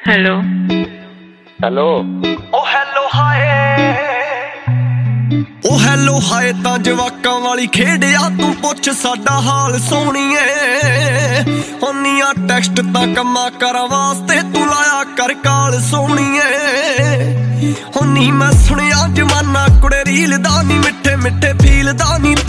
hello hello ਓ hello ਹਾਏ ਓ hello ਹਾਏ ਤਾਂ ਜਵਾਕਾਂ ਵਾਲੀ ਖੇਡਿਆ ਤੂੰ ਪੁੱਛ ਸਾਡਾ ਹਾਲ ਸੋਹਣੀਏ ਹੁੰਨੀਆਂ ਟੈਕਸਟ ਤਾਂ ਕੰਮਾਂ ਕਰਾਂ ਵਾਸਤੇ ਤੂੰ ਲਾਇਆ ਕਰ ਕਾਲ ਸੋਹਣੀਏ ਹੁੰਨੀ ਮੈਂ ਸੁਣਿਆ ਜਮਾਨਾ ਕੁੜੇ ਰੀਲ ਦਾ ਨੀ ਮਿੱਠੇ ਮਿੱਠੇ ਫੀਲ ਦਾ ਨੀ